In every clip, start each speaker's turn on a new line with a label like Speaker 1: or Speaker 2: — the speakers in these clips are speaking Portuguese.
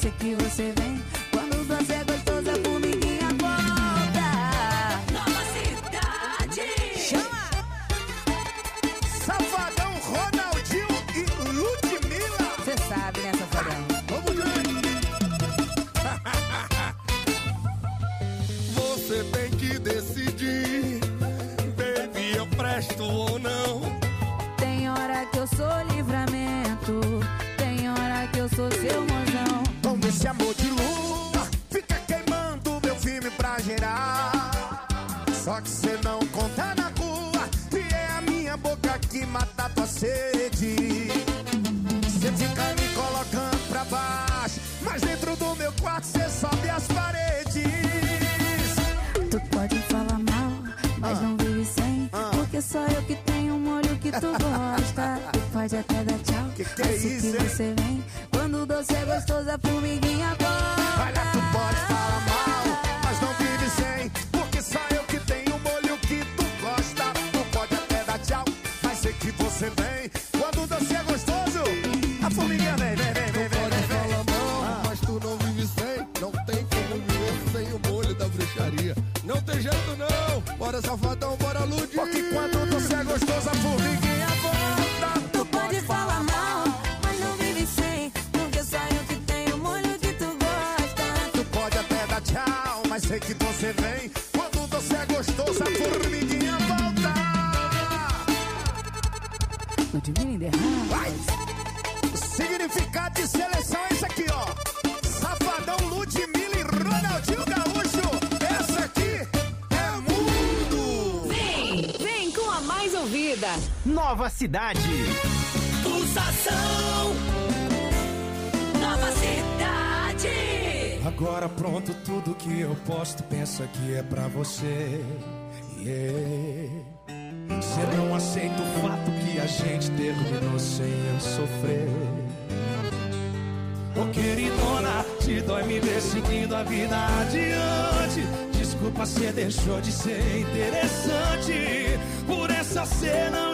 Speaker 1: sei que você vem. Quando você é gostoso, a formiguinha volta. Nova cidade.
Speaker 2: Chama! Safadão, Ronaldinho e Ludmilla.
Speaker 1: Cê sabe, né, Safadão?
Speaker 2: Vamos grande. Você tem que decidir, baby, eu presto ou não.
Speaker 1: Tem hora que eu sou livramento, tem hora que eu sou seu mozão.
Speaker 2: Com esse amor de lua, fica queimando meu filme pra gerar. Só que cê não conta na rua, e é a minha boca que mata tua sede. Cê fica me colocando pra baixo, mas dentro do meu quarto cê sobe as paredes.
Speaker 1: Tu pode falar mal, mas não vive sem, porque só eu que tenho um molho que tu gosta. Tu pode até dar tchau,
Speaker 2: Que é
Speaker 1: mas sei
Speaker 2: isso,
Speaker 1: que
Speaker 2: hein?
Speaker 1: você vem. Quando o doce é gostoso, a formiguinha volta.
Speaker 2: Olha, tu pode falar mal, mas não vive sem, porque só eu que tenho o molho que tu gosta. Tu pode até dar tchau, mas sei que você vem. Quando o doce é gostoso, a formiguinha vem, vem, vem, vem, vem, vem.
Speaker 3: Fala mal, mas tu não vive sem. Não tem como viver sem o molho da bruxaria. Não tem jeito não, bora Safadão, bora Lud.
Speaker 2: Porque quando o doce é gostoso, a formiguinha volta.
Speaker 1: Tu pode falar mal, mas não vive sem, porque só eu que tenho o molho que tu gosta.
Speaker 2: Tu pode até dar tchau, mas sei que você vem. Quando o doce é gostoso, a formiguinha volta.
Speaker 1: Ludmilla in the house.
Speaker 2: Vai! O significado de seleção é esse aqui, ó. Safadão, Ludmilla e Ronaldinho Gaúcho. Essa aqui é mundo.
Speaker 4: Vem com a mais ouvida.
Speaker 5: Nova Cidade.
Speaker 4: Pulsação. Nova cidade.
Speaker 6: Agora pronto, tudo que eu posto, pensa que é pra você. Cê não aceita o fato que a gente terminou sem eu sofrer. Ô queridona, te dói me ver seguindo a vida adiante. Desculpa, cê deixou de ser interessante. Por essa cê não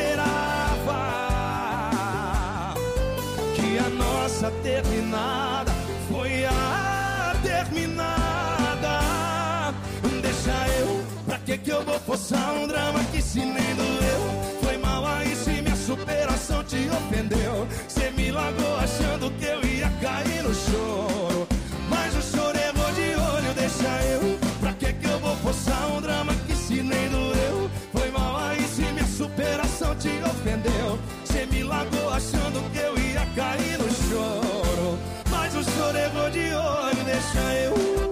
Speaker 6: esperava que a nossa terminada foi a terminada. Deixa eu, pra que eu vou forçar um drama que se nem doeu? Foi mal aí se minha superação te ofendeu. Cê me largou achando que eu ia cair no choro, mas o choro errou de olho. Deixa eu, pra que eu vou forçar um drama que se nem doeu? Foi mal aí se minha superação te ofendeu. Cê me largou achando que eu ia cair no choro, mas o choro errou de olho. Deixa eu,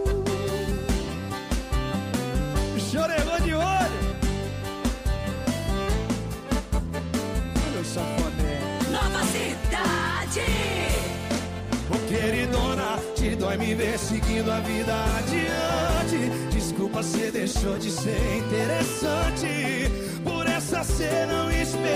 Speaker 6: chorei de olho. Olha só,
Speaker 4: Nova cidade.
Speaker 6: ô queridona, te dói me ver seguindo a vida adiante. Desculpa, cê deixou de ser interessante. Por essa cê não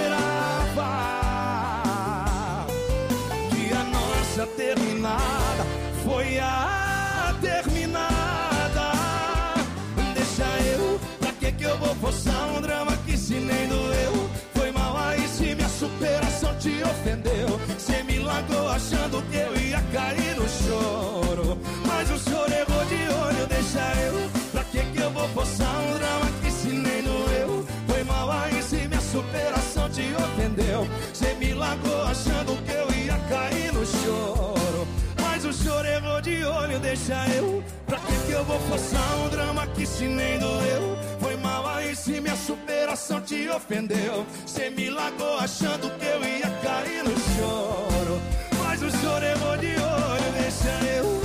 Speaker 6: esperava que a nossa terminada foi a terminada. Deixa eu, pra que eu vou forçar um drama que se nem doeu? Foi mal aí se minha superação te ofendeu. Cê me largou achando que eu ia cair no choro, mas o choro errou de olho. Deixa eu, pra que eu vou forçar um drama que se nem doeu? Foi mal aí se minha superação te ofendeu. Cê me largou achando que eu ia cair no choro, mas o choro errou de olho. Deixa eu, pra que eu vou forçar um drama que se nem doeu? Foi mal aí se minha superação te ofendeu. Cê me largou achando que eu ia cair no choro, mas o choro errou de olho. Deixa eu,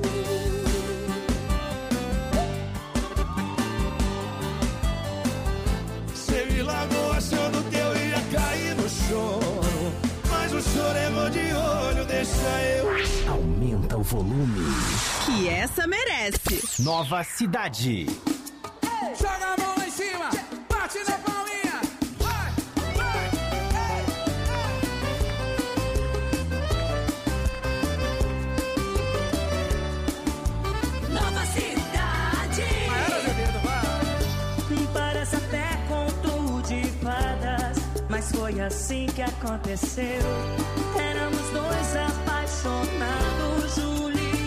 Speaker 6: cê me largou achando que eu ia cair no choro, mas o choro errou de olho. Deixa eu.
Speaker 5: Aumenta o volume.
Speaker 4: Que essa merece.
Speaker 5: Nova Cidade.
Speaker 7: Joga a mão lá em cima, bate na palminha. Vai, vai,
Speaker 4: Nova cidade.
Speaker 8: Parece até conto de fadas, mas foi assim que aconteceu. Éramos dois apaixonados, Julieta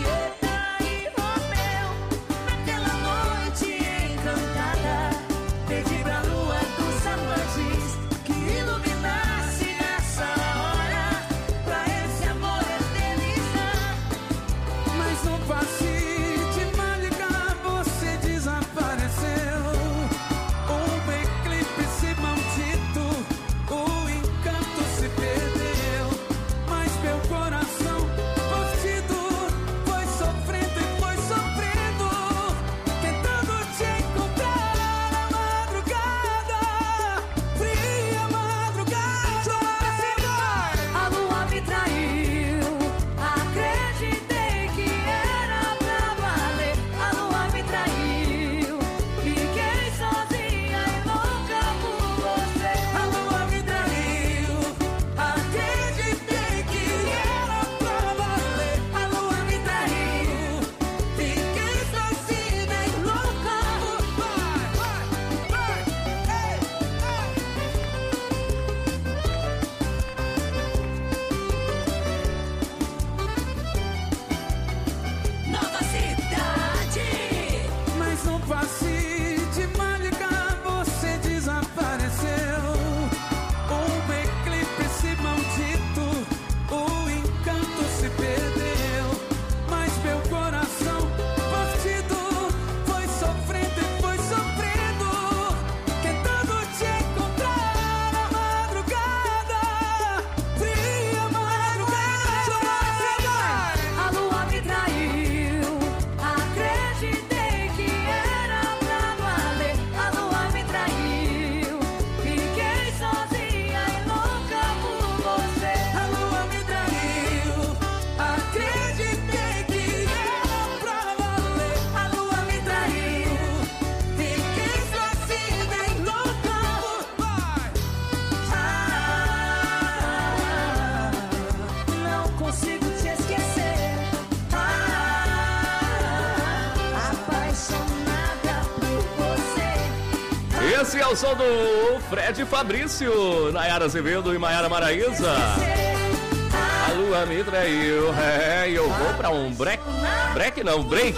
Speaker 9: Esse é o som do Fred Fabrício, Nayara Azevedo e Maiara Maraíza. A lua me traiu, eu vou pra um break. Break não, break.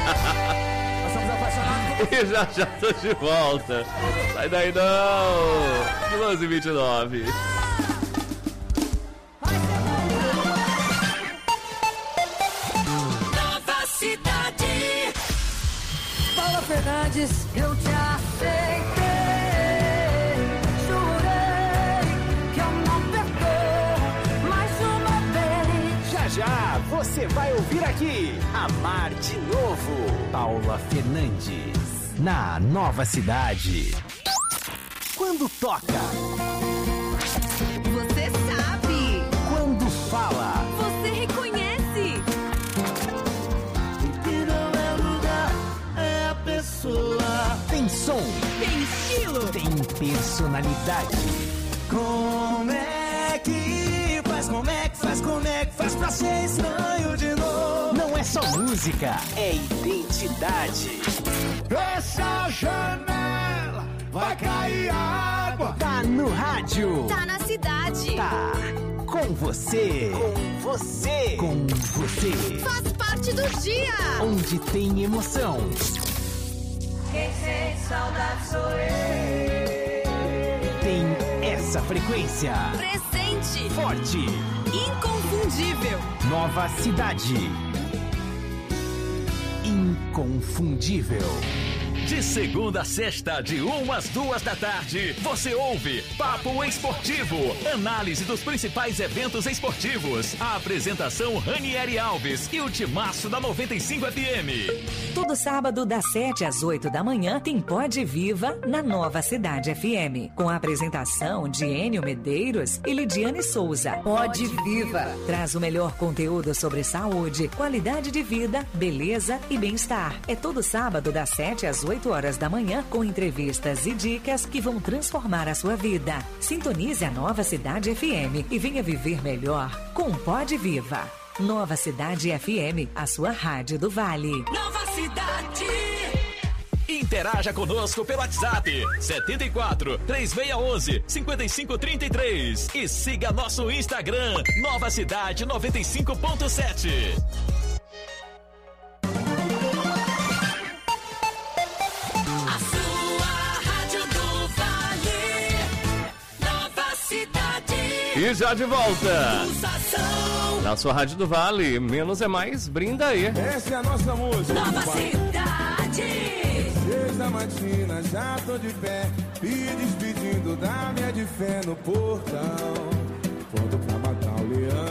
Speaker 9: E já tô de volta. Sai daí não. 12h29.
Speaker 4: Nova Cidade.
Speaker 10: Paula Fernandes, eu te aceitei. Jurei que eu não perdoo mais uma vez.
Speaker 5: Já você vai ouvir aqui Amar de Novo. Paula Fernandes, na Nova Cidade. Quando toca,
Speaker 4: Você sabe.
Speaker 5: quando fala,
Speaker 4: Você reconhece.
Speaker 6: Que não é lugar, é a pessoa.
Speaker 5: tem som,
Speaker 4: Tem estilo.
Speaker 5: tem personalidade.
Speaker 6: Como é que faz, como é que faz, como é que faz pra ser estranho de novo?
Speaker 5: Não é só música, é identidade.
Speaker 6: Fecha a janela, vai cair água.
Speaker 5: Tá no rádio,
Speaker 4: Tá na cidade.
Speaker 5: tá com você, com você, com você.
Speaker 4: Faz parte do dia.
Speaker 5: Onde tem emoção,
Speaker 10: Quem sente saudade sou eu.
Speaker 5: tem essa frequência.
Speaker 4: Presente.
Speaker 5: Forte,
Speaker 4: Inconfundível.
Speaker 5: Nova Cidade. Inconfundível.
Speaker 11: De segunda a sexta, de 1 às 2 da tarde, você ouve Papo Esportivo, análise dos principais eventos esportivos. A apresentação Ranieri Alves e o timaço da 95 FM.
Speaker 12: Todo sábado, das 7 às 8 da manhã, tem Pode Viva na Nova Cidade FM. Com a apresentação de Enio Medeiros e Lidiane Souza. Pode Viva traz o melhor conteúdo sobre saúde, qualidade de vida, beleza e bem-estar. É todo sábado, das 7 às 8 horas da manhã, com entrevistas e dicas que vão transformar a sua vida. Sintonize a Nova Cidade FM e venha viver melhor com Pode Viva. Nova Cidade FM, a sua rádio do Vale.
Speaker 4: Nova Cidade.
Speaker 11: Interaja conosco pelo WhatsApp 74 3611 5533 e siga nosso Instagram Nova Cidade 95.7.
Speaker 4: A sua rádio do Vale. Nova Cidade.
Speaker 9: E já de volta.
Speaker 4: Pulsação.
Speaker 9: Na sua Rádio do Vale, menos é mais, brinda aí.
Speaker 3: Essa é a nossa música.
Speaker 4: Nova Cidade.
Speaker 3: 6 da matina, já tô de pé, me despedindo da minha de fé no portão. Pronto pra matar o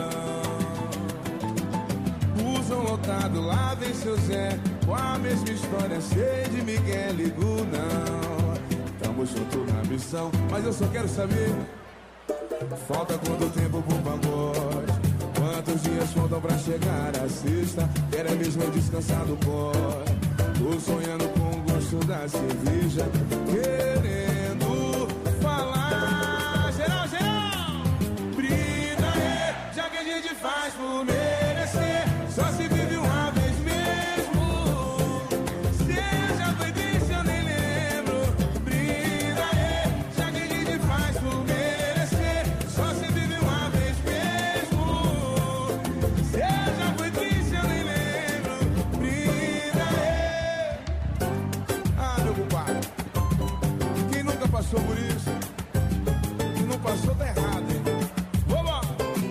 Speaker 3: leão. Usam lotado, lá vem seu Zé, com a mesma história, sei de Miguel, ligo não. Tamo junto na missão, mas eu só quero saber, falta quanto tempo pro pagode? Quantos dias faltam pra chegar a sexta? Quero mesmo descansar do pó. Tô sonhando com o gosto da cerveja, querendo falar. Geral, geral! Brinda aí, já que a gente faz por merecer. Só se vive uma vez mesmo. Seja foi triste, eu nem lembro. Brinda aí, já que a gente faz por merecer. Só se vive uma vez mesmo. Seja foi triste, eu nem lembro. Brinda aí. Ah, meu compadre, quem nunca passou por isso? Quem não passou tá errado, hein? Vamos!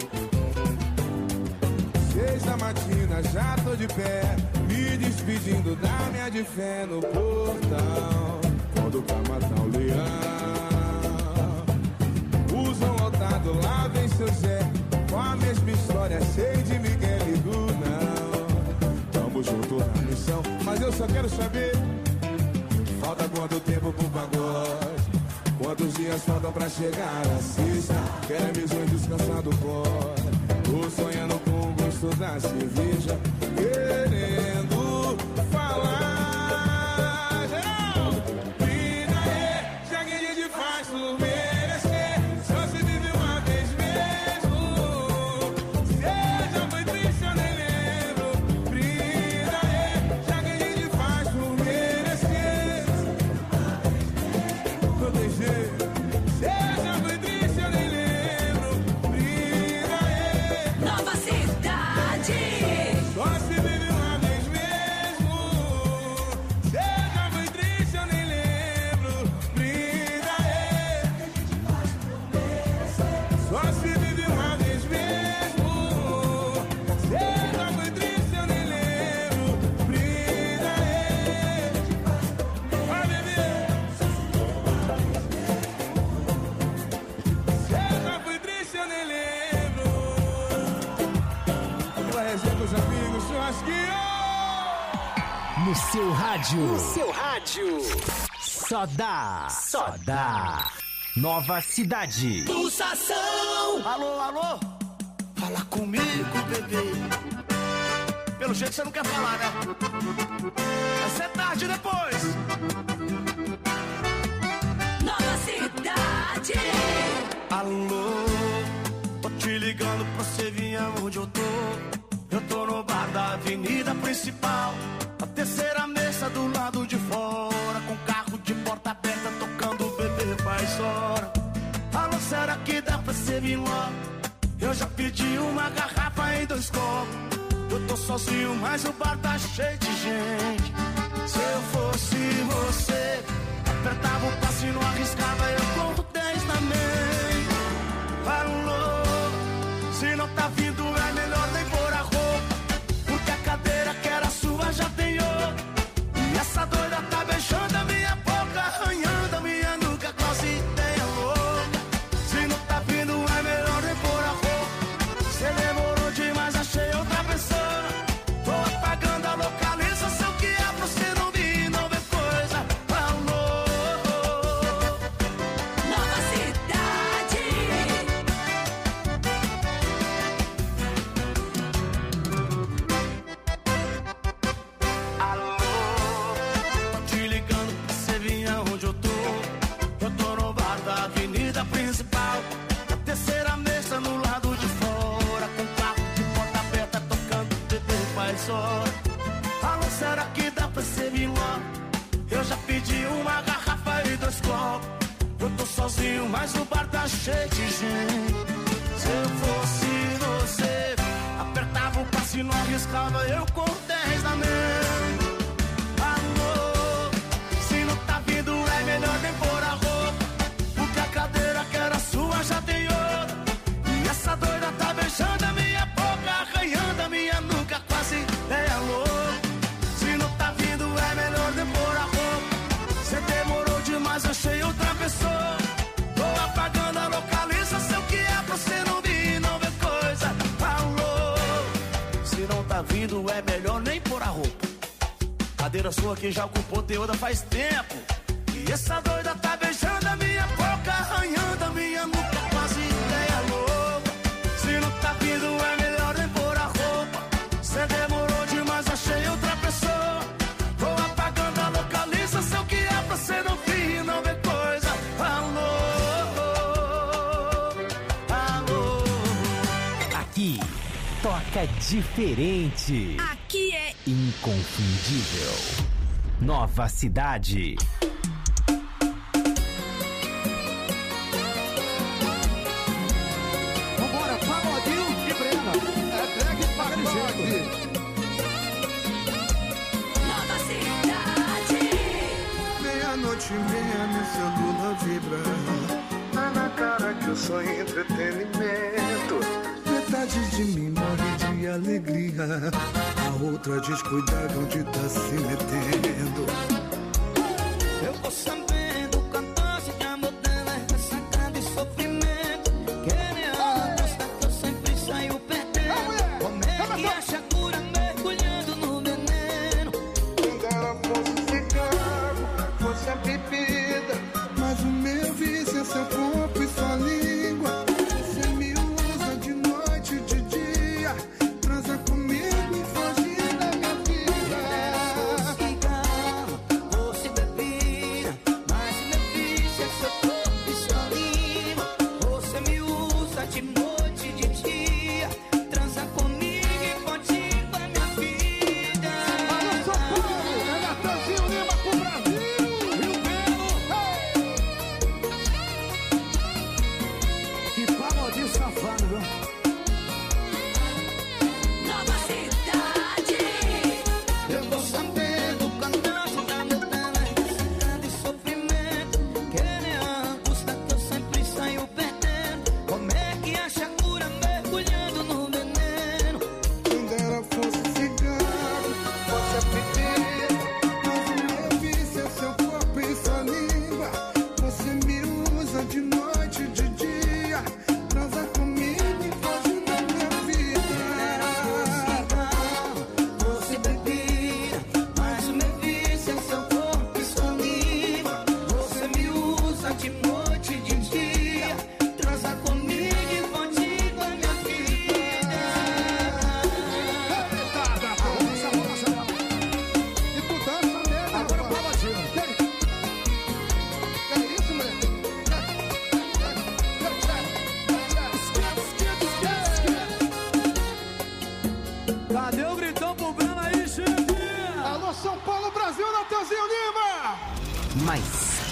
Speaker 3: 6 da matina, já tô de pé, me despedindo da minha de fé no portão. Quando pra matar o leão. Usam lotado, lá vem seu Zé, com a mesma história, sei de Miguel e não. Tamo junto na missão, mas eu só quero saber, falta quanto tempo pro pagode? Quantos dias faltam pra chegar a sexta? Quero mesmo descansar do pó. Tô sonhando com o gosto da cerveja, querendo falar. Geral, brinda aí, já que a gente faz por merecer. Só se vive uma vez mesmo. Seja foi triste, eu nem lembro. Brinda aí, já que a gente faz por merecer. lazer com os amigos, churrasquinho.
Speaker 5: No seu rádio. No seu rádio. Só dá. Só dá. Nova Cidade.
Speaker 6: Pulsação. Alô, alô. Fala comigo, bebê. Pelo jeito você não quer falar, né? Vai ser tarde depois.
Speaker 4: Nova Cidade.
Speaker 6: Alô, tô te ligando pra você vir aonde eu tô. Eu tô no bar da avenida principal, a terceira mesa do lado de fora, com carro de porta aberta tocando Bebê Faz Hora. Alô, será que dá pra você vir logo? Eu já pedi uma garrafa e 2 copos. Eu tô sozinho, mas o bar tá cheio de gente. Se eu fosse você, apertava o passo e não arriscava, eu corro 10 na mente. Alô, se não tá vindo é melhor nem pôr a roupa, porque a cadeira que era sua já tem outra. E essa doida tá beijando a minha boca, arranhando a minha nuca, quase ideia louca. Se não tá vindo é melhor nem pôr a roupa. Cê demorou demais, achei outra pessoa. Tô apagando a localização que é pra você não vir, não ver coisa. Alô,
Speaker 4: Nova Cidade.
Speaker 6: alô, tô te ligando pra você vir aonde eu tô. Eu tô no bar da avenida principal, a terceira mesa no lado de fora, com carro de porta aberta tocando Bebê Faz Hora. Alô, será que dá pra você vir logo? Eu já pedi uma garrafa e 2 copos. Eu tô sozinho, mas o bar tá cheio de gente. Se eu fosse você, apertava o passo e não arriscava, eu com 10 na mente. Alô, se não tá vindo é melhor nem pôr a roupa, porque a cadeira que era sua já tem outra. E essa doida tá beijando a minha boca, arranhando a minha nuca, quase ideia louca. Se não tá vindo é melhor nem pôr a roupa. Cê demorou demais, achei outra pessoa. Tô apagando a localização que é pra você não vir, não ver coisa. Alô, se não tá vindo é melhor nem pôr a roupa. Cadeira sua que já ocupou outra faz tempo. E essa doida tá beijando a minha boca, arranhando a minha nuca, quase ideia louca. Se não tá vindo é melhor nem pôr a roupa. Cê demorou demais, achei outra pessoa. Tô apagando a localização que é pra você não vir, não ver coisa. Alô, alô.
Speaker 5: Aqui toca diferente.
Speaker 4: Aqui é
Speaker 5: Inconfundível. Nova Cidade.
Speaker 2: Vambora, pagodinho e Brena. É drag e pagode.
Speaker 4: Nova Cidade.
Speaker 13: Meia-noite e meia, meu celular vibra. Tá na cara que eu sou entretenimento. Metade de mim morre de alegria, a outra descuidada onde tá se metendo.
Speaker 6: Eu tô sabendo o cantasse de amor dela é ressaca de sofrimento. Querendo mostrar que eu sempre saio perdendo. Como é que acha cura mergulhando no veneno?
Speaker 13: Quando ela fosse cigarro, fosse a bebida, mas o meu vício é seu corpo e sua língua. Você me usa de noite e de dia, transa comigo e foge da minha vida.
Speaker 6: Cigarro, doce bebida,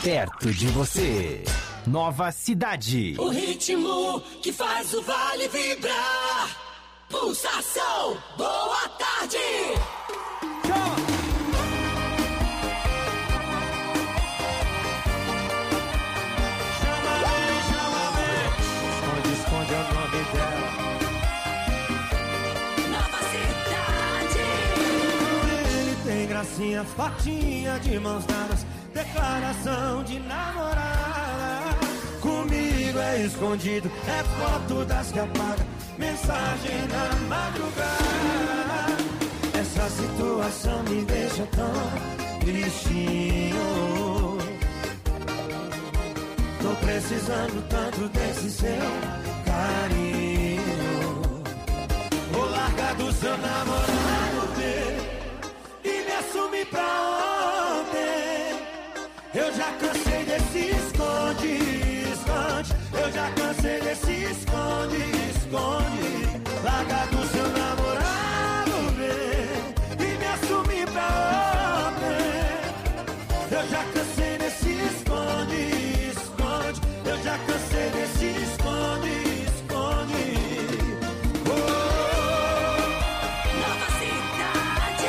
Speaker 5: perto de você. Nova Cidade.
Speaker 4: O ritmo que faz o vale vibrar. Pulsação, boa tarde.
Speaker 6: Esconde o nome dela.
Speaker 4: Nova Cidade.
Speaker 6: Ele tem gracinha, fotinha de mãos dadas, declaração de namorada. Comigo é escondido, é foto das que apaga, mensagem na madrugada. Essa situação me deixa tão tristinho. Tô precisando tanto desse seu carinho. Vou largar do seu namorado dele e me assumir pra ontem. Eu já cansei desse esconde, esconde. Eu já cansei desse esconde, esconde. Largar do seu namorado dele e me assumir pra ontem. Eu já cansei desse esconde. Eu já cansei desse esconde, esconde.
Speaker 4: Nova Cidade.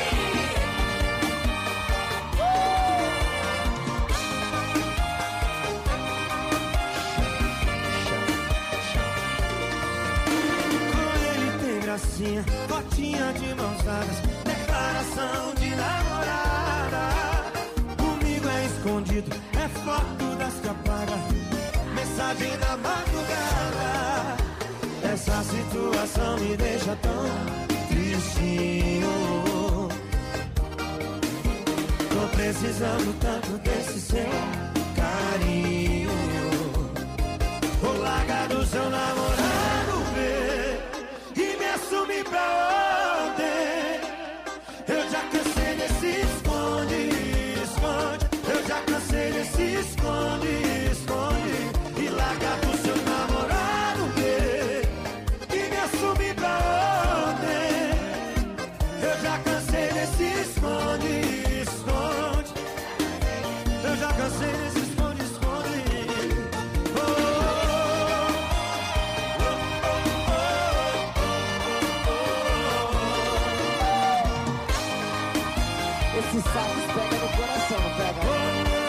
Speaker 6: Com ele tem gracinha, fotinha de mãos dadas, declaração de namorada. Comigo é escondido, é foto das que apaga, mensagem na madrugada. Essa situação me deixa tão tristinho. Tô precisando tanto desse seu carinho. Vou largar do seu namorado ver e me assumir pra ontem. Eu já cansei desse esconde, esconde. Eu já cansei desse esconde, esconde. E largar pro seu namorado ver e me assumir pra ontem. Eu já cansei desse esconde, esconde. Eu já cansei desse esconde, esconde.
Speaker 14: Esse saco pega no coração, não pega?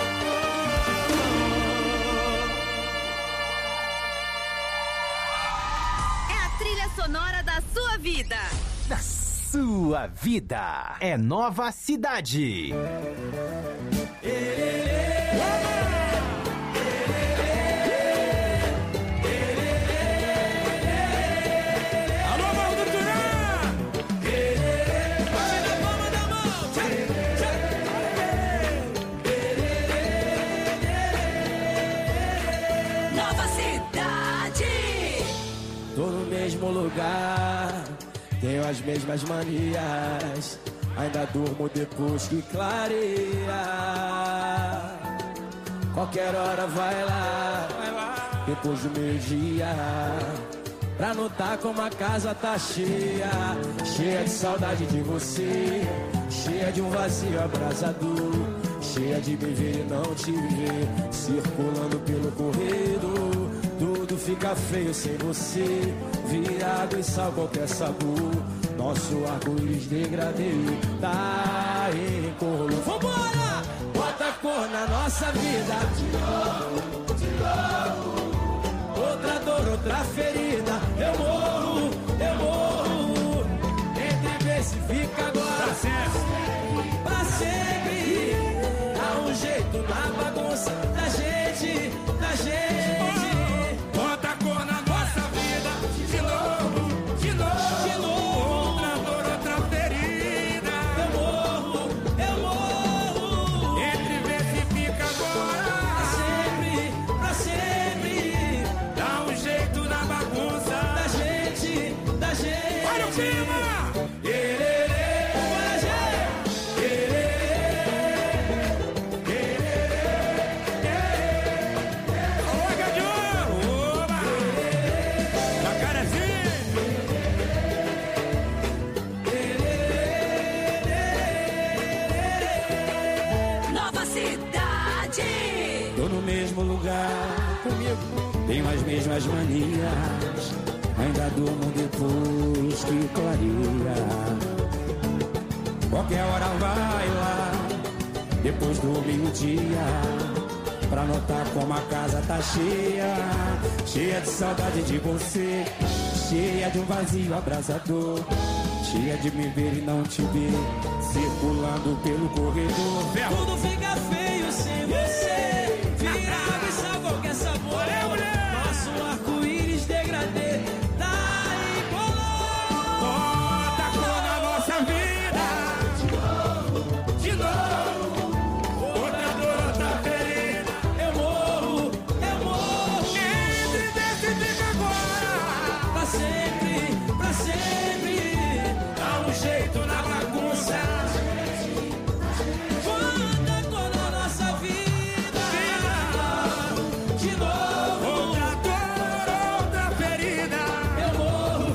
Speaker 15: Sonora da sua vida.
Speaker 5: Da sua vida. É Nova Cidade.
Speaker 7: Alô, Morro do Turã! Bate na palma da mão!
Speaker 4: Nova Cidade.
Speaker 6: Tô no mesmo lugar, tenho as mesmas manias, ainda durmo depois que clareia. Qualquer hora vai lá, depois do meio-dia, pra notar como a casa tá cheia. Cheia de saudade de você, cheia de um vazio abrasador, cheia de me ver e não te ver, circulando pelo corredor. Tudo fica feio sem você, virado em sal qualquer sabor. Nosso arco-íris degradê tá em cor. Vambora! Bota cor na nossa vida. De novo, de novo. Outra dor, outra ferida. Eu morro, eu morro. Entre ver se fica agora. Pra sempre, pra sempre. Dá um jeito na bagunça da gente, da gente.
Speaker 7: Bota a cor na nossa vida. De novo, de novo. De novo. Outra dor, outra ferida.
Speaker 6: Eu morro, eu morro.
Speaker 7: Entre ver se fica agora.
Speaker 6: Pra sempre.
Speaker 7: Dá um jeito na bagunça
Speaker 6: Da gente, da gente.
Speaker 7: Olha o clima.
Speaker 4: Nova Cidade.
Speaker 16: comigo.
Speaker 17: Tenho as mesmas manias, ainda durmo depois que clareia. Qualquer hora vai lá, depois do meio-dia, pra notar como a casa tá cheia. Cheia de saudade de você, cheia de um vazio abrasador, cheia de me ver e não te ver, circulando pelo corredor.
Speaker 16: Tudo fica feio sem você, vira água e sal qualquer sabor. Nosso arco-íris degradê, daí colou.
Speaker 7: Bota a cor na nossa vida. De novo. Outra dor, outra ferida.
Speaker 16: Eu morro.
Speaker 7: Entre desse fica agora.
Speaker 16: Pra sempre.
Speaker 7: Dá um jeito na bagunça.
Speaker 16: Bota a cor na nossa vida. De novo.
Speaker 7: Outra dor, outra ferida.
Speaker 16: Eu morro.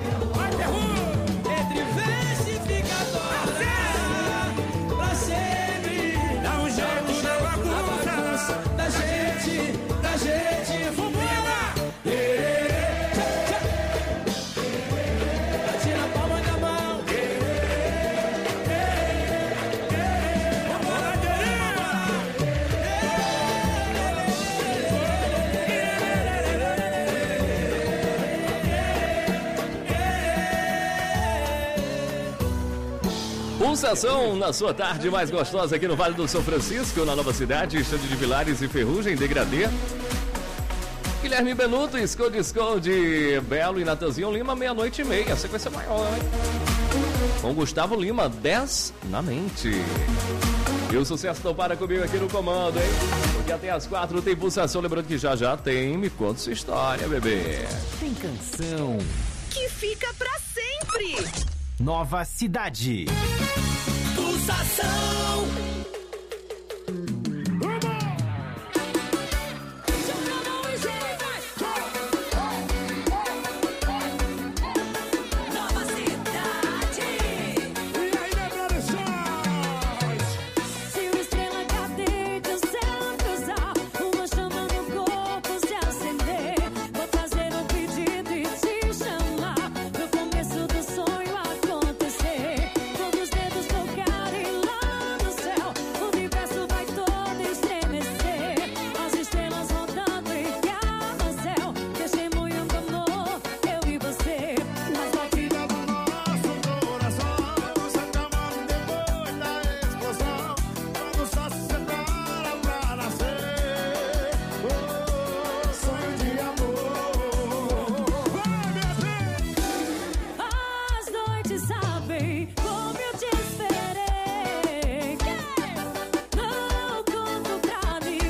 Speaker 16: Entre vez e fica agora. Pra sempre.
Speaker 7: Dá um jeito na bagunça.
Speaker 16: Da gente.
Speaker 7: Vambora!
Speaker 16: Tira a palma da mão.
Speaker 9: Pulsação na sua tarde mais gostosa aqui no Vale do São Francisco, na Nova Cidade, Estande de Vilares e Ferrugem, Degradê. Guilherme Benuto, esconde Belo e Natanzinho Lima, 00:30. A sequência maior, hein? Com Gustavo Lima, 10 na mente. E o sucesso não para comigo aqui no comando, hein? Porque até às 4 tem Pulsação. Lembrando que já tem Me Conta Sua História, bebê.
Speaker 5: Tem canção.
Speaker 15: Que fica pra sempre.
Speaker 5: Nova Cidade.
Speaker 4: Pulsação.
Speaker 15: Nova cidade.
Speaker 7: E aí, minha produções?
Speaker 1: Se uma estrela cadente o céu cruzar, uma chama no corpo se acender, vou fazer um pedido e te chamar pro começo do sonho acontecer. Quando os dedos tocarem lá no céu, o universo vai todo estremecer. As estrelas rodando em carrossel, testemunho do amor, eu e você.
Speaker 2: As batidas do nosso coração se acalmam depois da explosão, quando só se separa pra nascer. Oh, sonho de amor.
Speaker 1: As noites sabem como eu te esperei. Não conto pra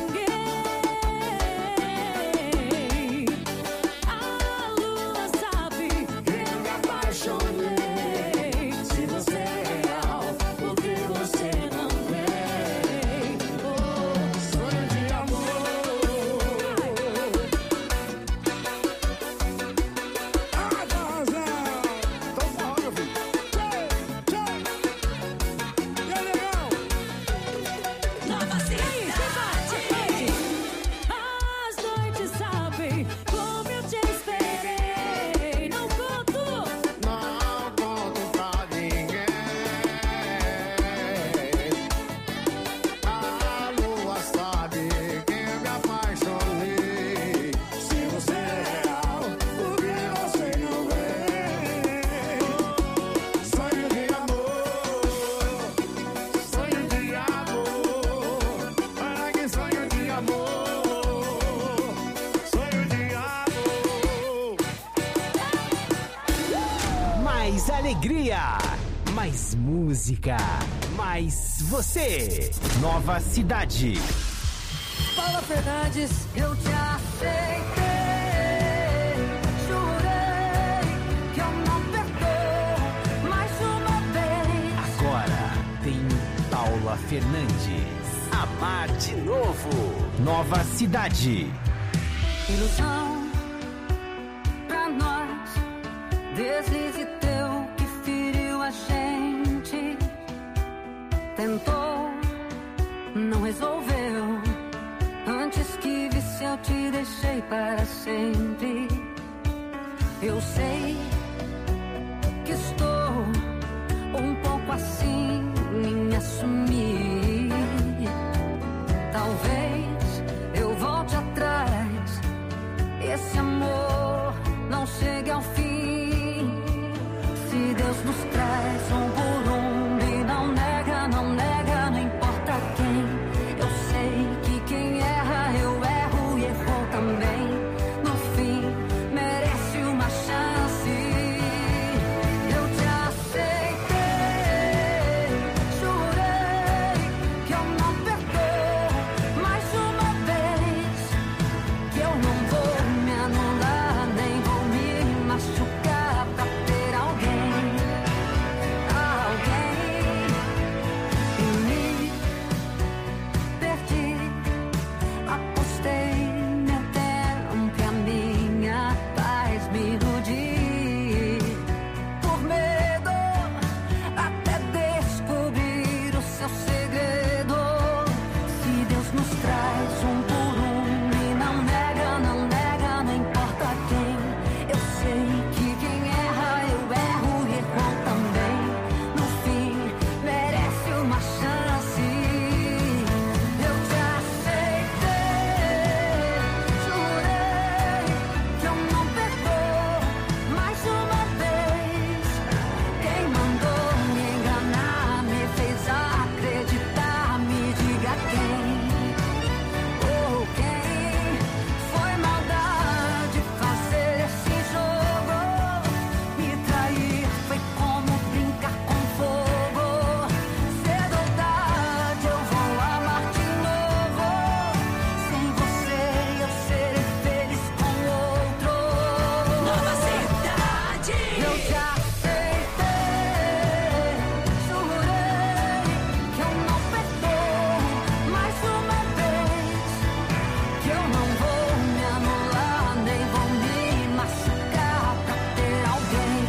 Speaker 1: ninguém. A lua sabe que eu me apaixonei. Se você é real, por que você não vem? Oh,
Speaker 2: Sonho de amor. Ah, Rosão. Então forró, meu filho. Tchau. E aí, legal?
Speaker 15: Nova cidade.
Speaker 1: as noites sabem como eu te esperei. Não conto.
Speaker 2: Não conto pra ninguém. A lua sabe que eu me apaixonei. Se você é real, por que você não vem? Sonho de amor, sonho de amor. Ai, que sonho de amor, sonho de amor.
Speaker 5: Mais alegria, mais música, mais você. Nova Cidade.
Speaker 10: Paula Fernandes, eu te aceitei. Jurei que eu não perdoo mais uma vez.
Speaker 5: Agora tem Paula Fernandes. Amar de novo. Nova Cidade.
Speaker 10: Ilusão pra nós, deslize teu que feriu a gente. Tentou, não resolveu. Antes que visse eu te deixar. Deus nos traz por e não nega, não importa quem. Eu sei que quem erra, eu erro e errou também. No fim, merece uma chance. Eu te aceitei, jurei que eu não perdoo mais uma vez. Que eu não vou me anular, nem vou me machucar pra ter alguém. E me perdi, apostei meu tempo e a minha paz me iludi. Por medo, até descobrir o seu segredo. Se Deus nos traz por e não nega, não importa quem. Eu sei que quem erra, eu erro e errou também. No fim, merece uma chance. Eu te aceitei, jurei que eu não perdoo mais uma vez. Quem mandou me enganar, me fez acreditar, me diga quem. Ou quem foi maldade fazer esse jogo? Me trair foi como brincar com fogo. Cedo ou tarde eu vou amar de novo. Sem você eu serei feliz com outro.
Speaker 15: Nova Cidade.
Speaker 10: Eu já aceitei, jurei que eu não perdoo mais uma vez. Que eu não vou me anular, nem vou me machucar pra ter alguém.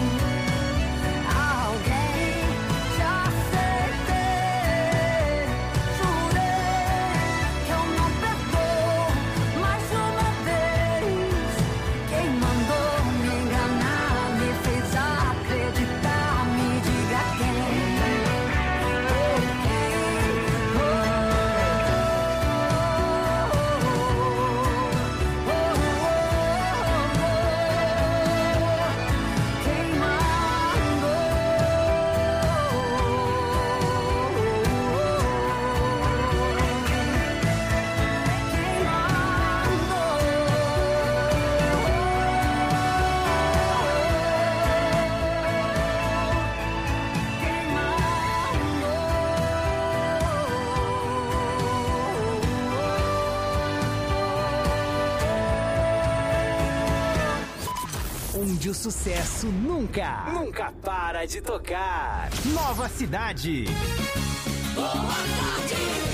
Speaker 10: Já aceitei, jurei que eu não perdoo mais uma vez. Quem mandou me enganar, me fez acreditar, me diga quem.
Speaker 5: Onde o sucesso nunca para de tocar. Nova Cidade.
Speaker 15: Boa tarde,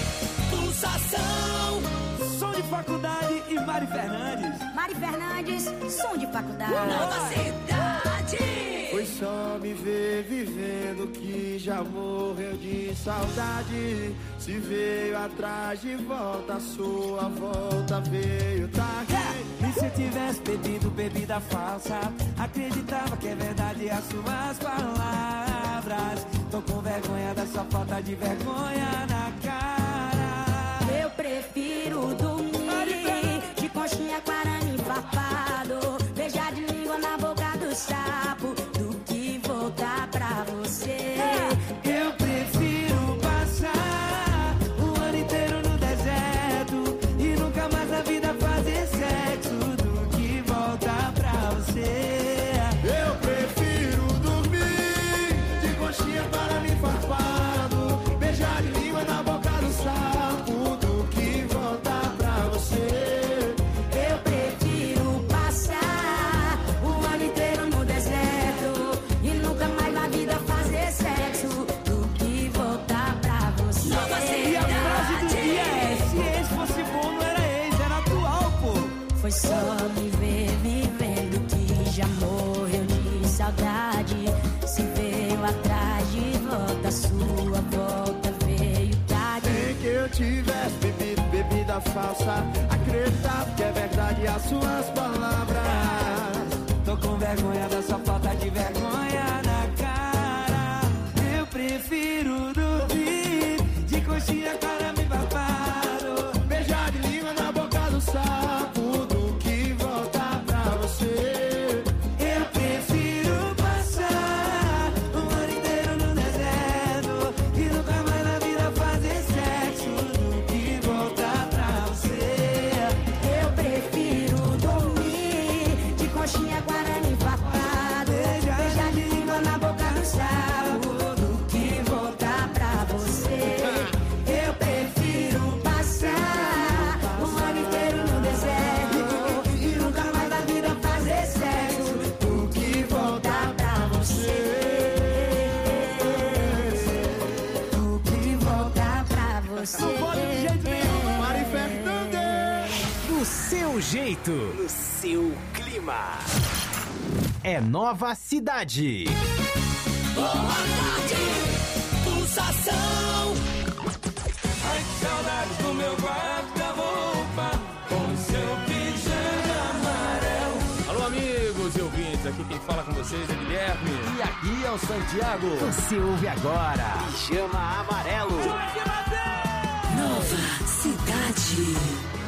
Speaker 15: Pulsação.
Speaker 16: Som de faculdade e Mari Fernandes.
Speaker 18: Mari Fernandes, som de faculdade.
Speaker 15: Nova Cidade.
Speaker 6: Foi só me ver vivendo que já morreu de saudade. Se veio atrás de volta, a sua volta veio tarde.
Speaker 16: E se eu tivesse bebido bebida falsa, acreditava que é verdade as suas palavras. Tô com vergonha dessa falta de vergonha na cara.
Speaker 18: Eu prefiro dormir de conchinha com arame farpado, beijar de língua na boca do sapo, do que voltar pra você.
Speaker 16: Eu prefiro passar o ano inteiro no deserto e nunca mais na vida fazer sexo, do que voltar pra você.
Speaker 6: Eu prefiro dormir de conchinha para me farpado, beijar de língua na boca do sapo, do que voltar pra você.
Speaker 18: Eu prefiro passar o ano inteiro no deserto e nunca mais na vida fazer sexo, do que voltar pra você.
Speaker 15: Nova
Speaker 16: E a frase do dia é: se ex fosse bom, não era ex, era atual, pô.
Speaker 18: Foi só me ver vivendo que já morreu de saudade. Se veio atrás de volta, sua volta veio tarde.
Speaker 6: Nem que eu tivesse bebido bebida falsa, acreditava que é verdade as suas palavras.
Speaker 16: Tô com vergonha dessa falta de vergonha na cara. Eu prefiro dormir de conchinha com arame farpado,
Speaker 6: beijar de língua na boca do sapo, do que voltar pra você.
Speaker 16: Eu prefiro passar o
Speaker 5: jeito, no seu clima. É Nova Cidade.
Speaker 4: Boa tarde, Pulsação.
Speaker 16: Ai, que saudades do meu guarda-roupa com o seu pijama amarelo.
Speaker 19: Alô, amigos e ouvintes, aqui quem fala com vocês é Guilherme.
Speaker 5: E aqui é o Santiago. Você ouve agora Pijama Amarelo.
Speaker 4: Nova Cidade.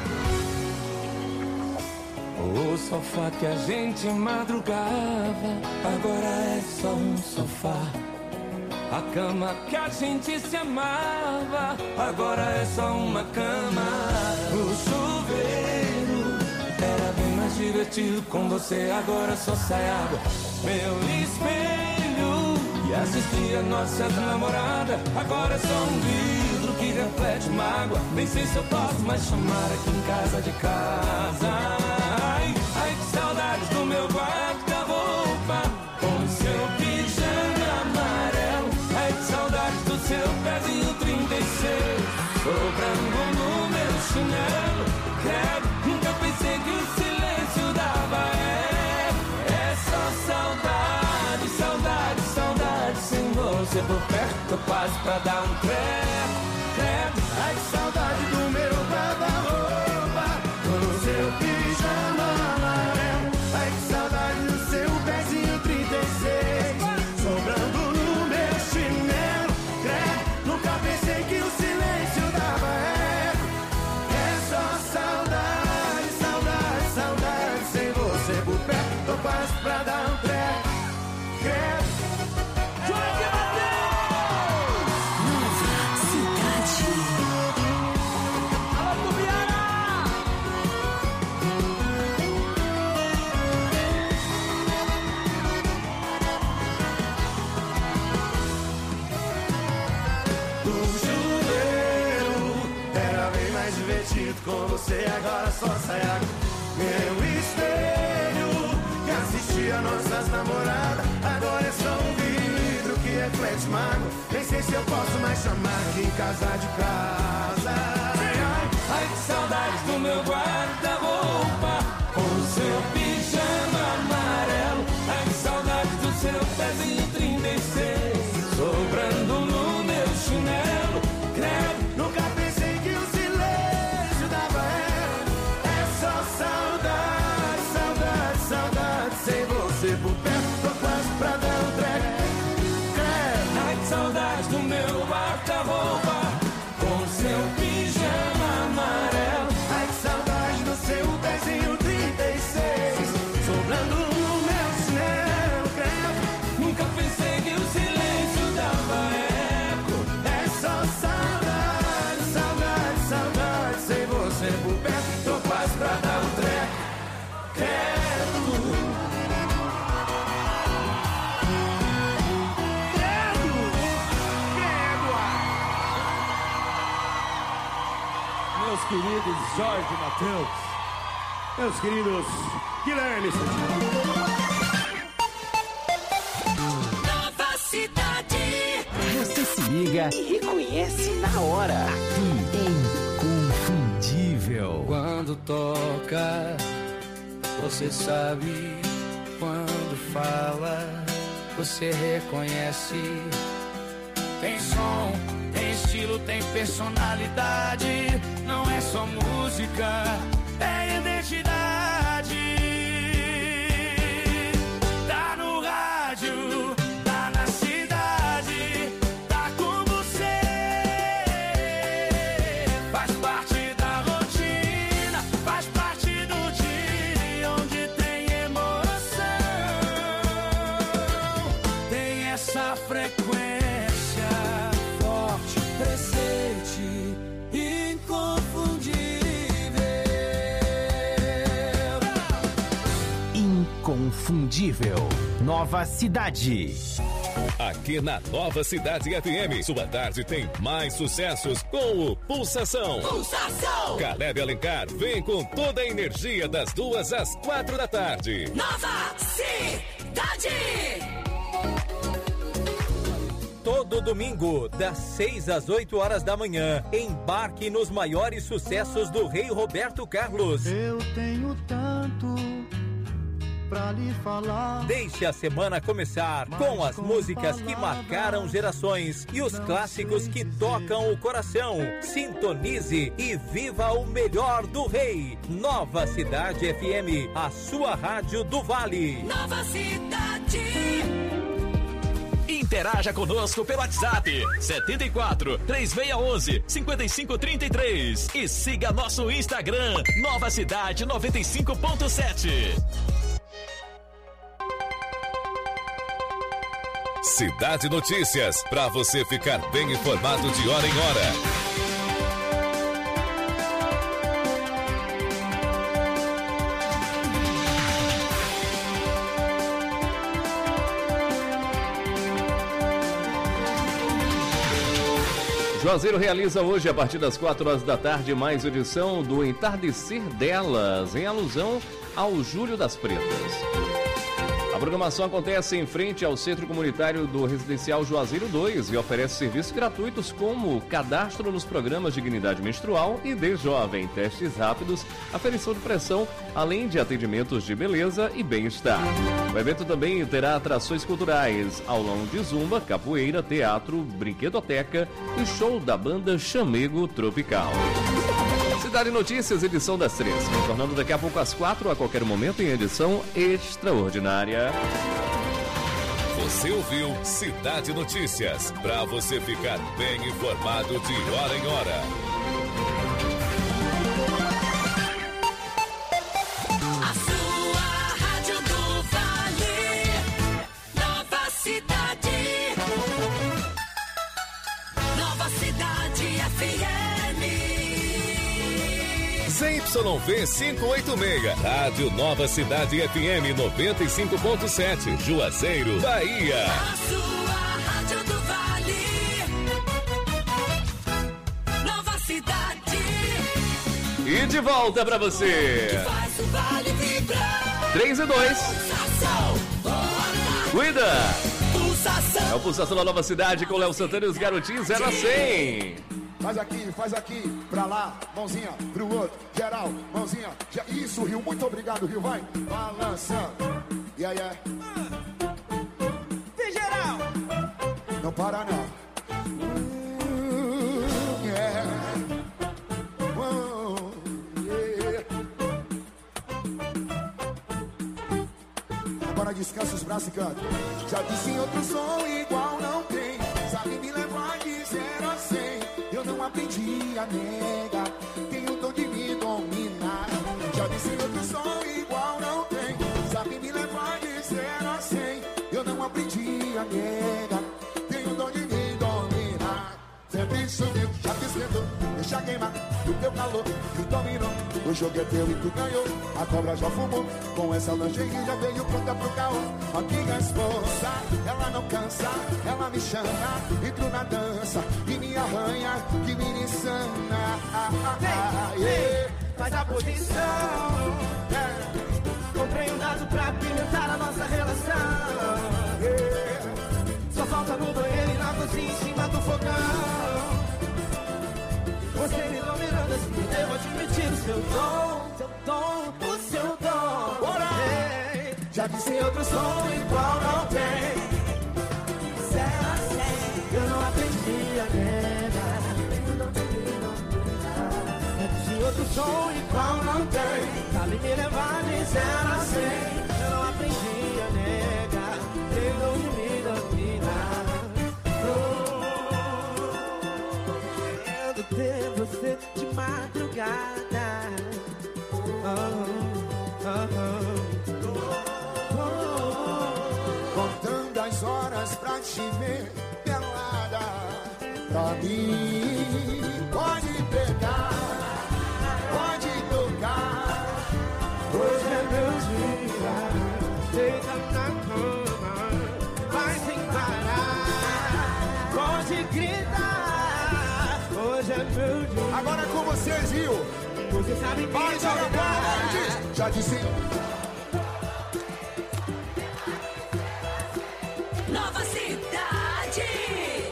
Speaker 16: O sofá que a gente madrugava, agora é só um sofá. A cama que a gente se amava, agora é só uma cama. O chuveiro era bem mais divertido com você, agora só sai água. Meu espelho que assistia nossa namorada, agora é só um vidro que reflete mágoa. Nem sei se eu posso mais chamar aqui em casa de casa. Ai, que saudades do meu guarda-roupa com o seu pijama amarelo. Ai, que saudades do seu pezinho 36 sobrando no meu chinelo. Credo, nunca pensei que o silêncio dava. É só saudade, saudade, saudade. Sem você por perto eu passo pra dar um credo. Ai, que saudade do meu guarda-roupa com o seu pijama amarelo. Ai, que saudade do seu pezinho 36 sobrando no meu chinelo. Credo, nunca pensei que o silêncio dava eco. É só saudade, saudade, saudade. Sem você por perto eu passo pra dar um credo. Com você agora só sai água. Meu espelho que assistia nossas namoradas, agora é só um vidro que reflete mágoa. Nem sei se eu posso mais chamar aqui em casa de casa. Ai, que saudades do meu guarda-roupa com o seu pijama amarelo. Ai, que saudades do seu pezinho 36 sobrando no meu chinelo. Credo, nunca pensei que o sem você por perto, tô quase pra dar um treco. Ai, que saudades do meu guarda-roupa com seu pijama amarelo. Ai, que saudade do seu pezinho 36 sobrando no meu chinelo. Credo, nunca pensei que o silêncio dava eco. É só saudade, saudade, saudade. Sem você por perto, tô quase pra dar um treco. Meus queridos Jorge e Matheus, meus queridos Guilherme.
Speaker 4: Nova Cidade.
Speaker 5: Você se liga e reconhece na hora. Aqui é Inconfundível.
Speaker 20: Quando toca, você sabe. Quando fala, você reconhece. Tem som, tem estilo, tem personalidade. Não é só música, é identidade. Tá no rádio, tá na cidade, tá com você. Faz parte da rotina, faz parte do dia onde tem emoção. Tem essa frequência forte, presente, inconfundível.
Speaker 5: Inconfundível. Nova Cidade.
Speaker 11: Aqui na Nova Cidade FM, sua tarde tem mais sucessos com o Pulsação.
Speaker 4: Pulsação.
Speaker 11: Caleb Alencar vem com toda a energia das 2 às 4 da tarde.
Speaker 4: Nova Cidade.
Speaker 21: Todo domingo, das 6 às 8 horas da manhã, embarque nos maiores sucessos do Rei Roberto Carlos.
Speaker 13: Eu tenho tanto pra lhe falar.
Speaker 21: Deixe a semana começar com as músicas que marcaram gerações e os clássicos que tocam o coração. Sintonize e viva o melhor do Rei. Nova Cidade FM, a sua rádio do Vale.
Speaker 15: Nova Cidade.
Speaker 11: Interaja conosco pelo WhatsApp 74 3611 5533 e siga nosso Instagram Nova Cidade 95.7.
Speaker 22: Cidade Notícias, para você ficar bem informado de hora em hora.
Speaker 9: Juazeiro realiza hoje, a partir das 4 horas da tarde, mais edição do Entardecer Delas, em alusão ao Julho das Pretas. A programação acontece em frente ao Centro Comunitário do Residencial Juazeiro 2 e oferece serviços gratuitos como cadastro nos programas de dignidade menstrual e de jovem, testes rápidos, aferição de pressão, além de atendimentos de beleza e bem-estar. O evento também terá atrações culturais, aulão de zumba, capoeira, teatro, brinquedoteca e show da banda Chamego Tropical. Cidade Notícias, edição das 3, retornando daqui a pouco às 4, a qualquer momento em edição extraordinária.
Speaker 22: Você ouviu Cidade Notícias, para você ficar bem informado de hora em hora.
Speaker 15: A sua rádio do Vale. Nova Cidade. Nova Cidade FM.
Speaker 22: ZYV 586, Rádio Nova Cidade FM 95.7, Juazeiro, Bahia.
Speaker 15: A sua rádio do Vale. Nova Cidade.
Speaker 9: E de volta pra você.
Speaker 15: Que faz o Vale vibrar.
Speaker 9: 3 e 2.
Speaker 15: Pulsação. Boa tarde.
Speaker 9: Cuida.
Speaker 15: Pulsação.
Speaker 9: É o Pulsação da Nova Cidade com Léo Santana e os garotinhos 0 a 100.
Speaker 2: Faz aqui, pra lá, mãozinha pro outro, geral, mãozinha, isso, Rio, muito obrigado, Rio, vai, balançando, yeah.
Speaker 16: Vem, geral!
Speaker 2: Não para não, yeah. Agora descansa os braços e canta. Já disse em outro som igual não tem, sabe me levar de 0 a 100. Eu não aprendi a negar, tenho o dom de me dominar. Já disse em outro som igual não tem, sabe me levar de 0 a 100. Eu não aprendi a negar, tenho o dom de me dominar. Sempre subiu, já te esquentou, deixa queimar do teu calor, que dominou. O jogo é teu e tu ganhou, a cobra já fumou. Com essa lingerie já veio pronta pro caô. Aqui a esposa, ela não cansa, ela me chama, entro na dança e me arranha, que me insana.
Speaker 16: Faz a posição. Comprei um dado pra pimentar a nossa relação. Só falta no banheiro e na cozinha em cima do fogão. Você me dominando assim, devo admitir o seu dom, o seu dom. Bora! Já disse em outro som igual não tem. 0 a 100, eu não aprendi a negar. Já disse em outro som igual não tem. Sabe me levar de 0 a 100, eu não aprendi a negar. Tenho de me dominar. Ter você de madrugada.
Speaker 2: Contando as horas pra te ver pelada. Pra mim pode pegar, pode tocar.
Speaker 16: Hoje é meu dia. Deita na cama, vai sem parar. Pode gritar. Hoje é meu dia.
Speaker 2: Agora é com vocês, viu?
Speaker 16: Você sabe que
Speaker 2: vai jogar bola, já disse.
Speaker 15: Nova Cidade.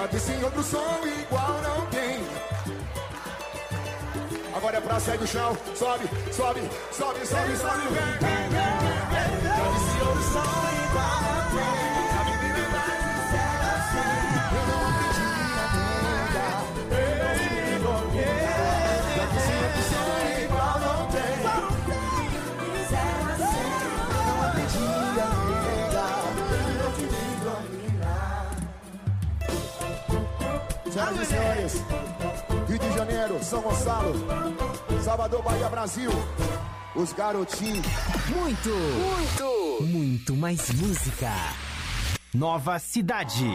Speaker 2: Já disse em outro som igual não tem. Agora é pra sair do chão. Sobe, sobe, sobe, sobe, sobe. Já disse outro som igual não tem. A vida é verdade, sincera assim. Eu não aprendi a nega. Já disse outro som igual não tem. Sincera assim. Eu não aprendi a nega. Eu te digo a mirar. Senhoras e senhores, Rio de Janeiro, São Gonçalo, Salvador, Bahia, Brasil, os garotinhos.
Speaker 5: Muito mais música. Nova Cidade.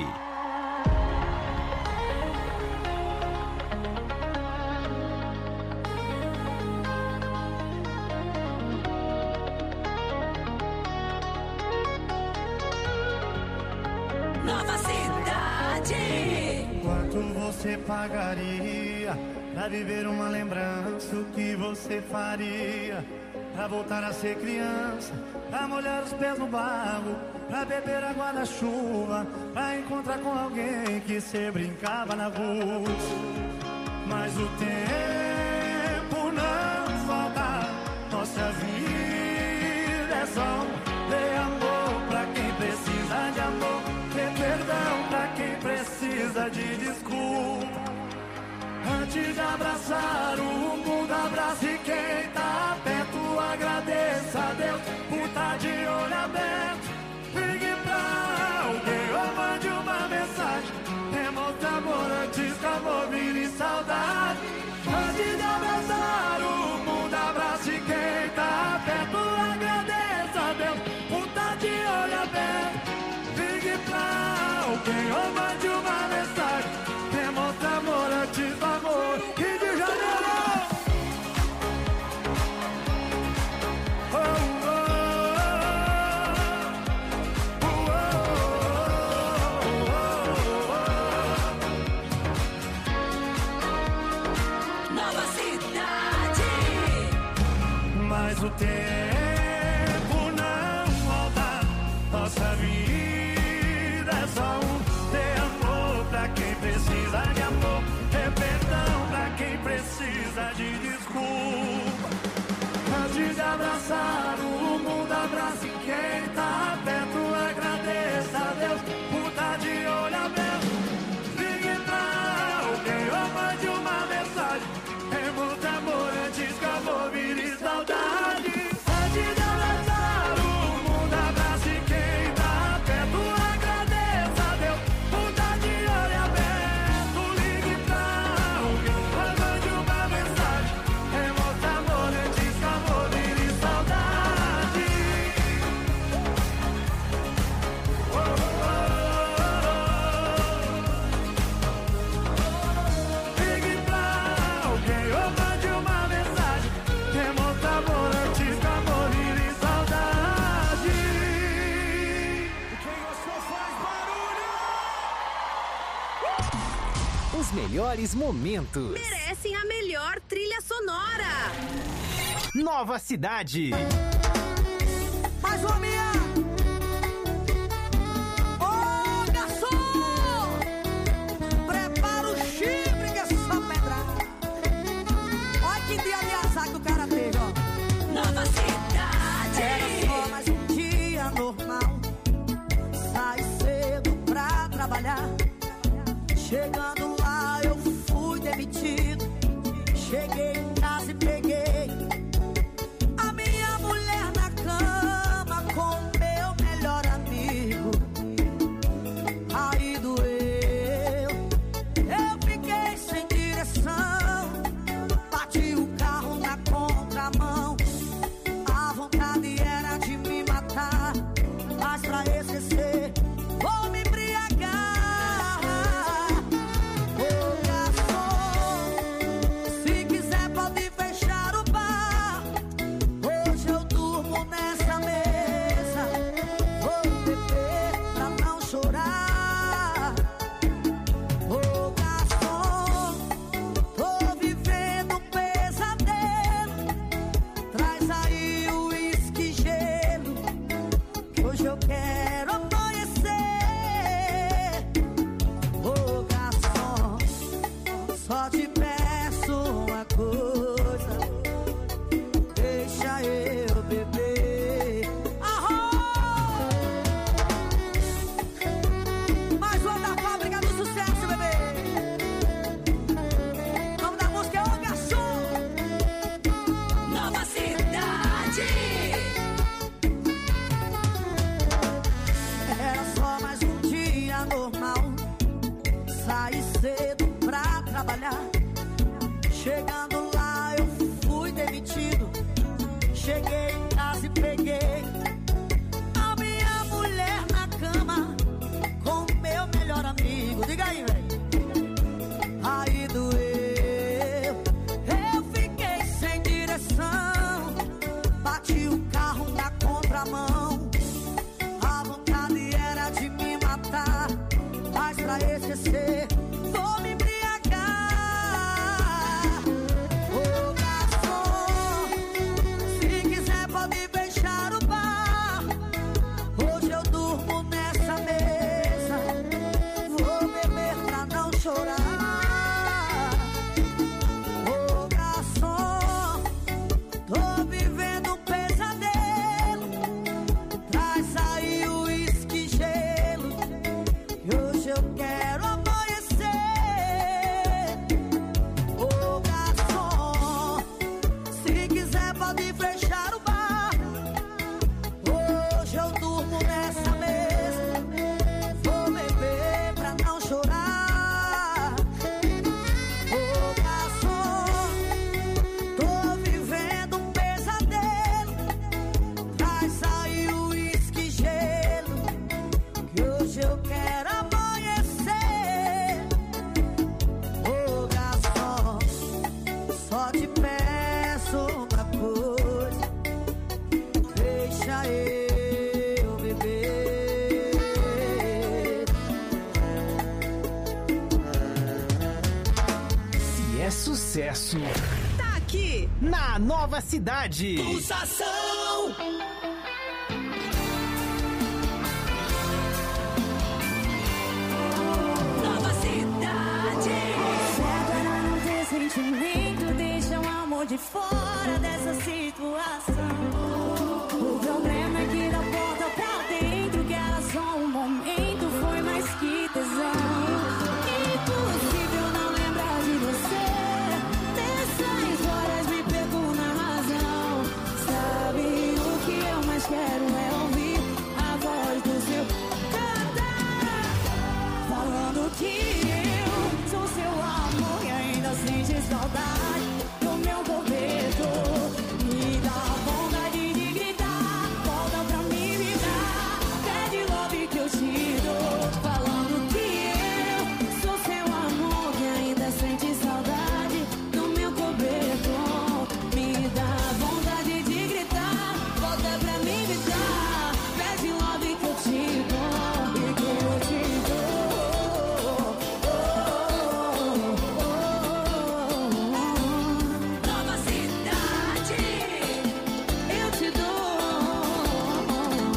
Speaker 15: Nova Cidade.
Speaker 8: Quanto você pagaria pra viver uma lembrança? O que você faria pra voltar a ser criança? Pra molhar os pés no barro, pra beber água da chuva, pra encontrar com alguém que cê brincava na rua. Mas o tempo não volta. Nossa vida é só ter amor pra quem precisa de amor, ter perdão pra quem precisa de desculpa. Antes de abraçar o mundo, abrace quem tá perto. Agradeça a Deus por tá de olho aberto. Ligue pra alguém ou mande uma mensagem. Demonstre amor antes que amor vire saudade. Antes de abraçar o mundo, abrace quem tá perto. Agradeça a Deus por tá de olho aberto. Ligue pra alguém ou mande uma mensagem. Demonstre amor antes do amor. Rio de Janeiro.
Speaker 15: Nova Cidade.
Speaker 8: Mas o tempo não volta. Nossa vida é só ter amor pra quem precisa de amor, ter perdão pra quem precisa de desculpa. Antes de abraçar o mundo, abrace quem tá perto. Agradeça a Deus por tá de olho aberto. Ligue pra alguém ou mande uma mensagem. Demonstre amor antes que amor vire saudade. Antes de abraçar o mundo, abrace quem tá perto. Agradeça a Deus por tá de olho aberto. Ligue pra alguém ou mande uma mensagem. Demonstre amor antes que amor vire saudade. Ligue pra alguém ou mande uma mensagem. Demonstre amor antes que amor vire saudade. Quem gostou faz barulho.
Speaker 5: Os melhores momentos.
Speaker 12: Merecem a melhor trilha sonora.
Speaker 5: Nova Cidade.
Speaker 12: Mais uma minha. Ô, garçom! Prepara o chifre que é só pedrada. Olha que dia de azar que o cara teve, ó.
Speaker 15: Nova Cidade.
Speaker 12: Era só mais um dia normal. Sai cedo pra trabalhar. Chegando lá eu fui demitido. Cheguei em casa e peguei a minha mulher na cama com o meu melhor amigo. Aí doeu, eu fiquei sem direção. Bati o carro na contramão. A vontade era de me matar, mas pra esquecer vou me embriagar. olha. Chegando lá eu fui demitido. Cheguei em casa e peguei a minha mulher na cama com o meu melhor amigo. Diga aí, velho. Aí doeu. Eu fiquei sem direção. Bati o carro na contramão. A vontade era de me matar, mas pra esquecer vou me embriagar. Ô garçom, se quiser pode fechar o bar. Hoje eu durmo nessa mesa. Vou beber pra não chorar. Ô garçom, tô vivendo um pesadelo. Traz aí o uísque e gelo, que hoje eu quero amanhecer. Ô garçom, se quiser pode fechar o bar. Hoje eu durmo nessa mesa. Vou beber pra não chorar. Ô garçom, tô vivendo um pesadelo. Traz aí o uísque e gelo, que hoje eu quero amanhecer. Ô garçom, só te peço uma coisa, deixa eu beber.
Speaker 5: Se é sucesso,
Speaker 3: Tá aqui.
Speaker 5: na Nova Cidade.
Speaker 4: Pulsação. Nova cidade.
Speaker 1: Certo era não ter sentimento, deixa o amor de fora dessa situação. O problema é que da porta pra dentro, que era só um momento, foi mais que tesão. Impossível não lembrar de você. Dessas horas me perco na razão. Sabe o que eu mais quero é ouvir a voz do seu cantar, falando que eu sou seu amor e ainda sente saudade do meu cobertor. Me dá vontade de gritar, volta pra mim me dar, pede love que eu te dou. Falando que eu sou seu amor que ainda sente saudade do meu cobertor. Me dá vontade de gritar, volta pra mim me dar, pede love que eu te dou e que eu te dou.
Speaker 4: Nova cidade.
Speaker 1: Eu te dou.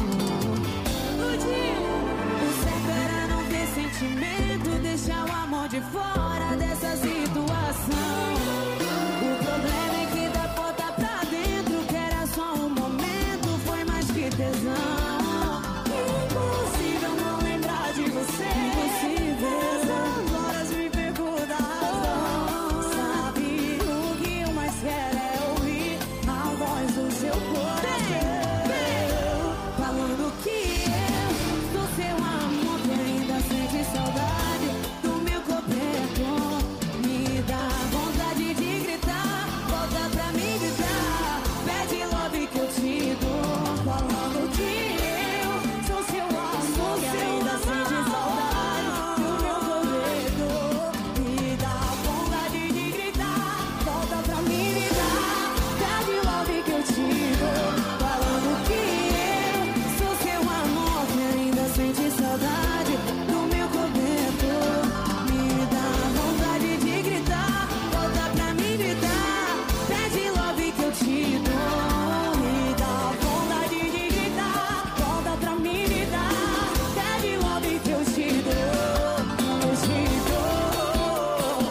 Speaker 1: O certo era não ter sentimento, deixar o amor de fora dessa situação. O problema é que da porta pra dentro, que era só um momento, foi mais que tesão. Impossível não lembrar de você. Impossível. Essas horas me perco da razão. Sabe o que eu mais quero é ouvir a voz do seu coração. Falando que eu sou seu amor que ainda sente saudade do meu cobertor. Me dá vontade de gritar, volta pra mim gritar, pede love que eu te dou. Falando que eu sou seu amor que ainda sente saudade do meu cobertor. Me dá vontade de gritar, volta pra mim gritar, pede love que eu te dou. Falando que eu sou seu amor que ainda sente saudade do meu cobertor. Me dá vontade de gritar, volta pra mim gritar, pede love que eu te dou. Me dá vontade de gritar, volta pra mim gritar, pede love que eu te dou. Eu te dou.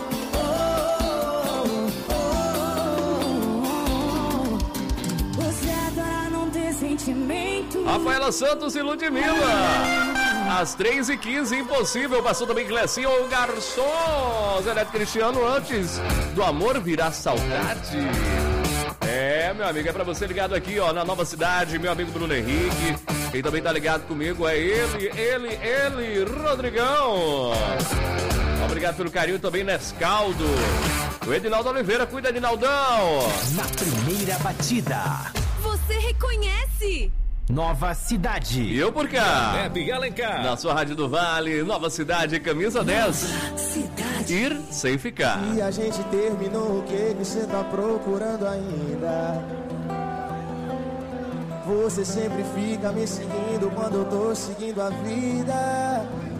Speaker 1: O certo era não ter sentimento.
Speaker 9: Rafaela Santos e Ludmilla. Às 3h15, impossível. Passou também Clecinho, o garçom. Zé Neto Cristiano, antes do amor virar saudade. É, meu amigo, é pra você ligado aqui, ó, na Nova Cidade, meu amigo Bruno Henrique. Quem também tá ligado comigo é ele, Rodrigão. obrigado pelo carinho também, Nescaldo. O Edinaldo Oliveira, cuida, Edinaldão.
Speaker 5: Na primeira batida.
Speaker 15: Você reconhece?
Speaker 5: Nova Cidade.
Speaker 9: E eu por cá.
Speaker 11: Bebe Alencar.
Speaker 9: Na sua Rádio do Vale, Nova Cidade, camisa 10.
Speaker 15: Cidade.
Speaker 9: Ir sem ficar.
Speaker 3: E a gente terminou, o que você tá procurando ainda? Você sempre fica me seguindo quando eu tô seguindo a vida.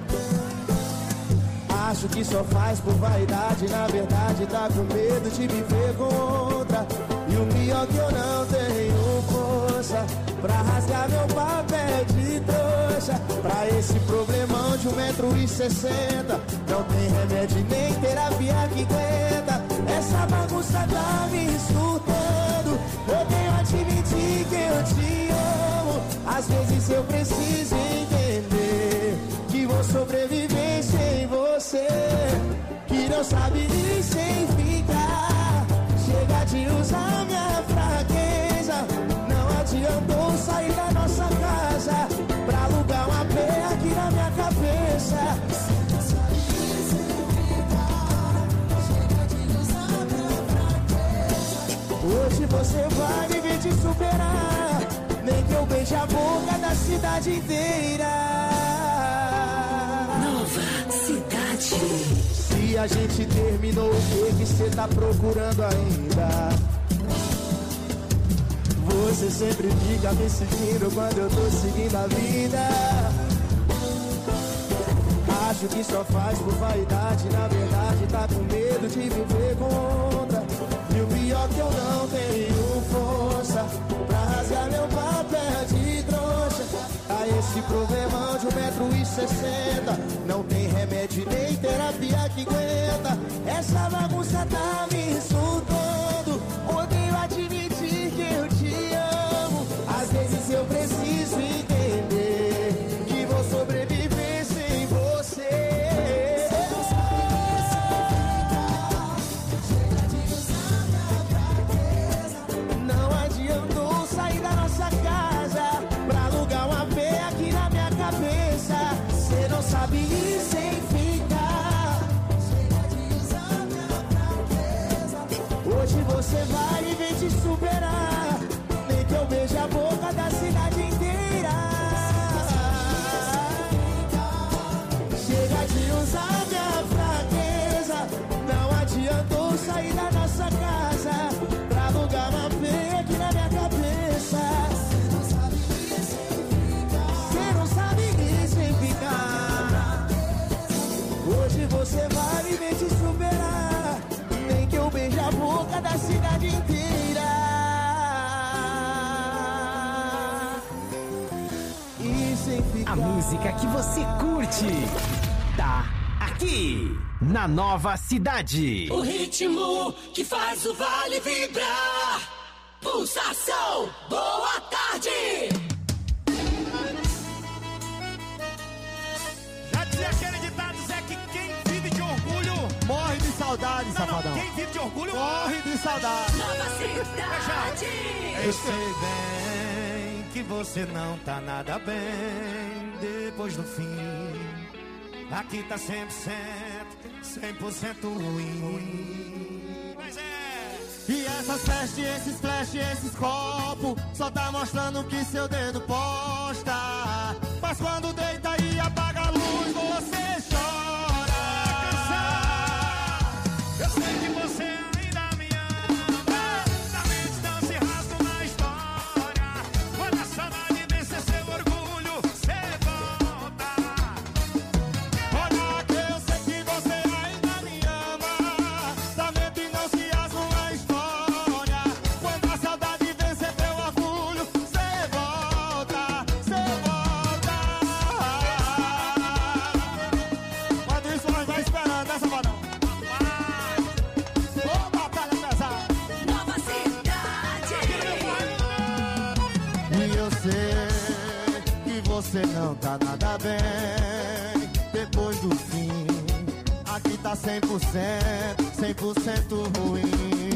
Speaker 3: Acho que só faz por vaidade, na verdade tá com medo de me ver contra. E o pior que eu não tenho força pra rasgar meu papel de trouxa. Pra esse problemão de 1,60 m não tem remédio nem terapia que aguenta. Essa bagunça tá me surtando, eu tenho a admitir que eu te amo. Às vezes eu preciso entender que vou sobreviver sem você, que não sabe nem sem ficar. Chega de usar minha fraqueza, não adiantou sair da nossa casa pra alugar uma pé aqui na minha cabeça. Hoje você vai me ver te superar, nem que eu beije a boca da cidade inteira.
Speaker 15: Nova Cidade.
Speaker 3: Se a gente terminou, o que você tá procurando ainda? Você sempre fica me seguindo quando eu tô seguindo a vida. Acho que só faz por vaidade, na verdade tá com medo de viver contra. E o pior que eu não tenho força pra rasgar meu papel de trouxa. A esse problemão de 1,60 m não tem remédio nem terapia que aguenta. Essa bagunça tá me insultando, odeio admitir que eu te amo. Às vezes eu preciso entender que vou sobreviver sem você. Não adiantou sair da nossa casa pra alugar uma pé aqui na minha cabeça. Cê não sabe ir sem ficar. Hoje você vai me ver te superar, nem que eu beije a boca da cidade inteira. Chega de usar minha fraqueza, não adiantou sair da nossa casa pra alugar uma pé aqui na minha cabeça. Cê não sabe ir sem ficar. Hoje você vai me ver te superar, nem que eu beije a boca da cidade inteira. E sem ficar.
Speaker 5: A música que você curte tá aqui na Nova Cidade.
Speaker 4: O ritmo que faz o vale vibrar. Pulsação, boa tarde.
Speaker 6: Já dizia aquele ditado, Zé, que quem vive de orgulho
Speaker 3: Morre de saudade, safadão.
Speaker 6: Quem vive de orgulho
Speaker 3: Morre de saudade.
Speaker 15: Nova Cidade.
Speaker 6: Eu sei bem que você não tá nada bem depois do fim. Aqui tá 100% ruim. Mas é.
Speaker 3: E essas festas, esses flash, esses copos só tá mostrando o que seu dedo posta. Mas quando deita e apaga a luz, você chora.
Speaker 6: Eu sei que você ainda me ama. Também estão se rasgando na história. Quando a saudade vencer seu orgulho, você volta.
Speaker 3: Olha que eu sei que você ainda me ama. Também que não se rasgam na história. Quando a saudade vencer teu orgulho, você volta, você volta. Quando isso nós vai esperando, né, safadão? Ô, batalha pesada.
Speaker 15: Nova Cidade.
Speaker 3: E eu sei que você não tá nada bem depois do fim. Aqui tá 100% ruim.